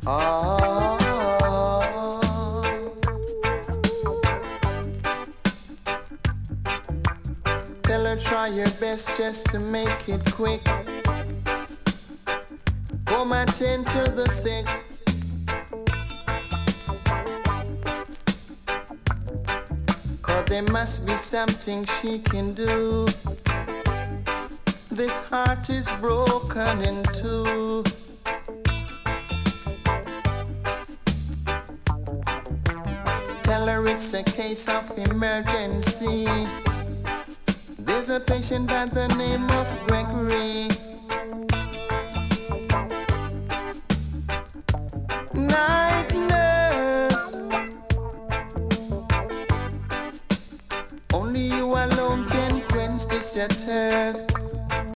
Ah. Tell her try your best just to make it quick. Come attend to the sick. Cause there must be something she can do. This heart is broken in two. Tell her it's a case of emergency. There's a patient by the name of Gregory. Night nurse, only you alone can quench this thirst.